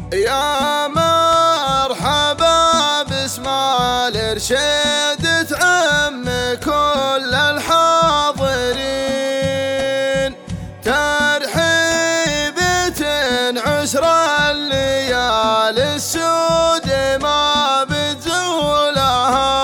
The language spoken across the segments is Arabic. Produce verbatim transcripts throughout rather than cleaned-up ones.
يا مرحبا باسم الإرشاد تعم كل الحاضرين، ترحيبة عشر الليالي السود ما بتزولها.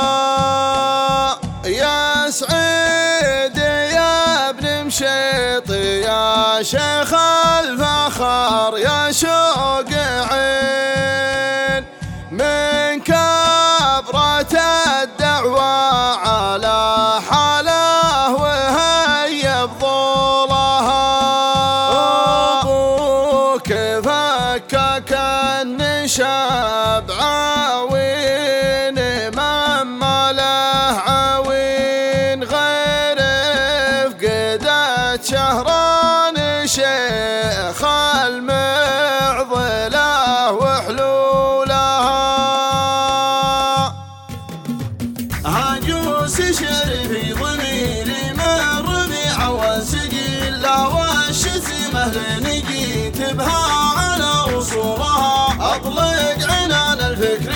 يا سعيد يا ابن مشيط يا شيخ الفخر يا شوق عين، من كبرة الدعوى على حاله وهي بطولها. أبوك فكك النشاب عوين مما له عوين، غير فقدت شهران شيخ المعضلة وحلولها. هاجوس شرفي ضميري من ربيع وسجل والشتمه لنجيت بها على وصولها. اطلق عنان الفكر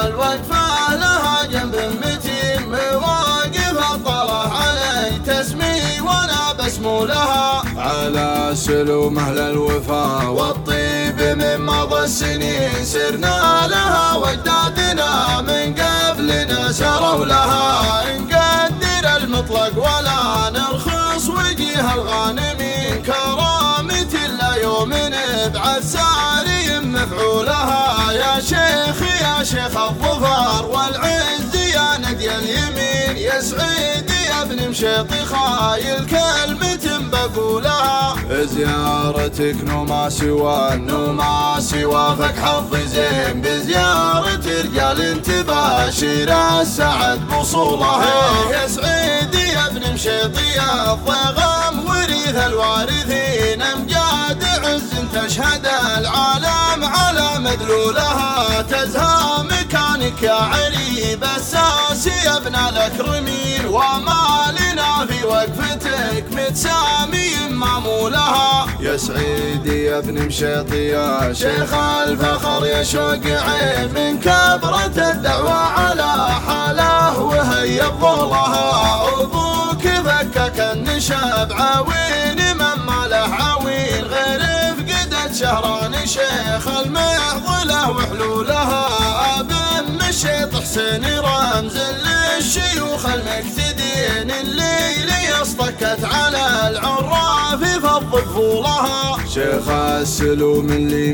والوقفه لها جنب متين، مواقف الطلع علي تسمي وانا بسمو لها. على سلوم اهل الوفا والطيب من مضى السنين، سرنا لها واجدادنا من قبلنا سروا لها. نقدر المطلق ولا نرخص وجيه الغانمين، كرامة لا يوم نبعث ساري مفعولها. يا شيخ يا شيخ الظفر والعز يا ندي اليمين، يا سعيد يا ابن مشيطي خايل كلمة بقولها. زيارتك نو ما سوى نو ما سوى فك حظ زين، بزيارة رجال انت باشر السعد بوصولها. يا سعيد يا ابن مشيطي يا الضغم وريث الوارثين، امجاد عز تشهد العالم على مدلولها. تزهى مكانك يا عريب الساس يا ابن الاكرمين، وما لنا في وقفتك متسامي معمولها. يا سعيدي يا ابن مشيطي يا شيخ الفخر يا شوق عين، من كبرة الدعوى على حاله وهي بظلها. ابوك فكك النشاب عوين مما له عوين، غير فقدت شهران شيخ المعضلة وحلولها. ابن مشيط حسين رمز للشيوخ المقتدين، الليل يصطكت على العراف فض طفولها. شيخ السلوم اللي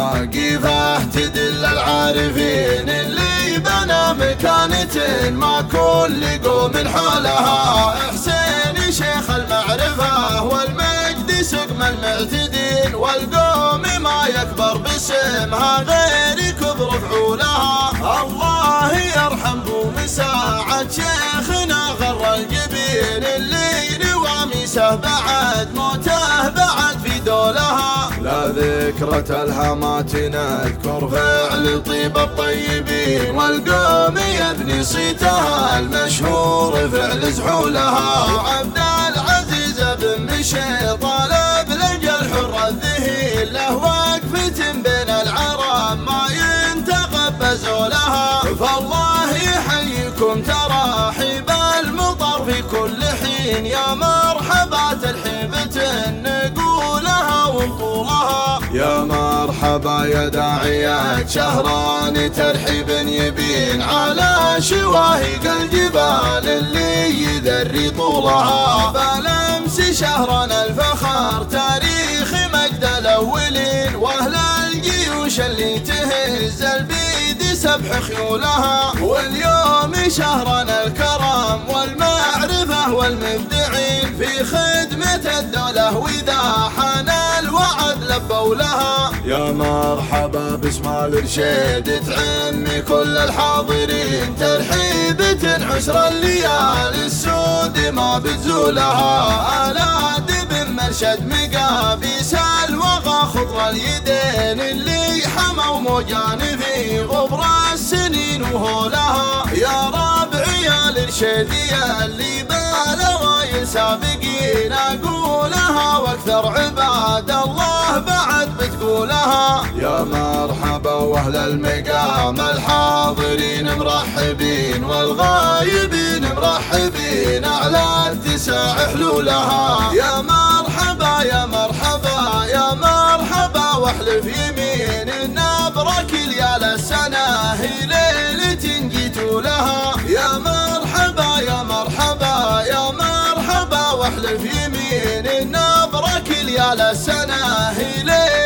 مواقفه تدل العارفين، اللي بنى مكانة ما كل قوم حولها. حسين شيخ المعرفة والمجد سقم المعتدين، والقوم ما يكبر باسمها غير كبر فعولها. الله يرحم بو مساعد شيخنا غر الجبين، اللي نواميسه بعد موته بعد في دولها. لا ذكرة الهامات نذكر فعل طيب الطيبين، والقوم يبني صيتها المشهور فعل زحولها. وعبد العزيز بن مشيط طالب لقى الحر الذهيل، له وقفة بين العرب ما ينتقبزوا لها. فالله يحييكم تراحيب المطر في كل حين، يا مرحبا ترحيبة نقولها ونطولها. يا مرحبا يا داعية شهران ترحيب يبين، على شواهق الجبال اللي يذري طولها. بلمس شهرنا الفخر تاريخ مجد الاولين، واهل الجيوش اللي تهز البيد سبح خيولها. واليوم شهرنا الكرم والمعرفة والمبدعين، في خدمة الدولة واذا حان الوعد لبوا لها. يا مرحبا باسم الإرشاد تعم كل الحاضرين، ترحيبة عشر الليالي السود ما بتزولها. آلات بن مرشد مقابيس الوغى خضر اليدين، اللي حموا موجان في غبر السنين وهولها. يا ربعي يا الإرشاد يا اللي بالوايل سابقين، أقولها واكثر عباد الله بعد بتقولها. يا مرحبا واهل المقام الحاضرين مرحبين والغايبين مرحبين على اتساع حلولها. يا مرحبا يا مرحبا يا مرحبا واحلف يمين ان ابرك ليال السنه هي ليله جيتوا لها. يا مرحبا يا مرحبا يا مرحبا واحلف يمين ان ابرك ليال السنه هي ليله